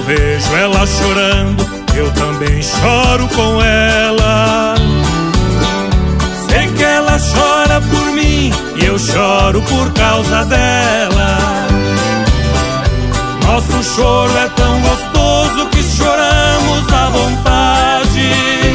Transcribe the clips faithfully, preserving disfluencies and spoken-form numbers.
vejo ela chorando, eu também choro com ela. Sei que ela chora por mim e eu choro por causa dela. Nosso choro é tão gostoso que choramos à vontade.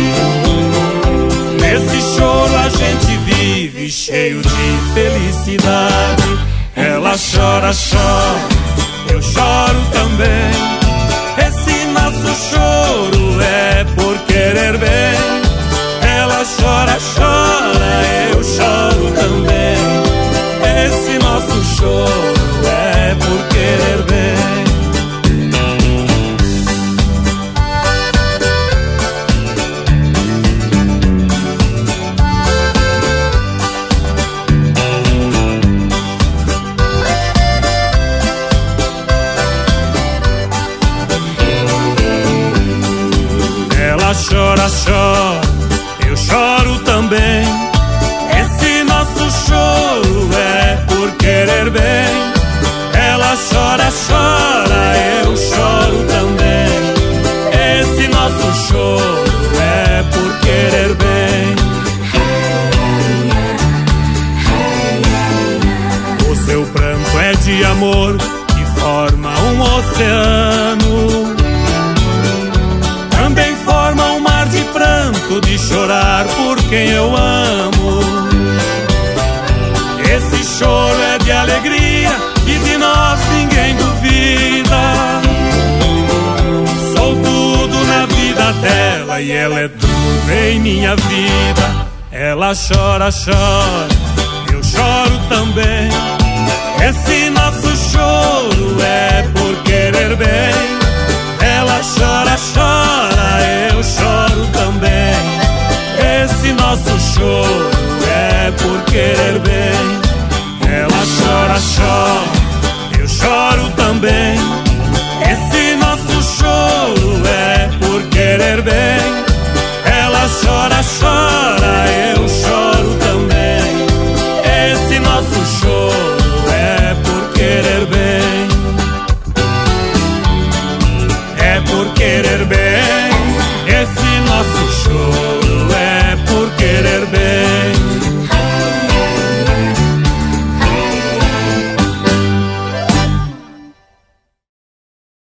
Nesse choro a gente vive cheio de felicidade. Ela chora, chora, eu choro também. Esse nosso choro é por querer bem. Ela chora, chora, eu choro também. Esse nosso choro é por querer bem. Chora, chora, eu choro também. Esse nosso choro é por querer bem. Ela chora, chora, eu choro também. Esse nosso choro é por querer bem. O seu pranto é de amor que forma um oceano. Também forma um mar de pranto, de chorar por quem eu amo. Esse choro é de alegria e de nós ninguém duvida. Sou tudo na vida dela e ela é tudo em minha vida. Ela chora, chora, eu choro também. Esse nosso choro é por querer bem. Ela chora, chora, eu choro também. Esse nosso choro é por querer bem. Ela chora, chora,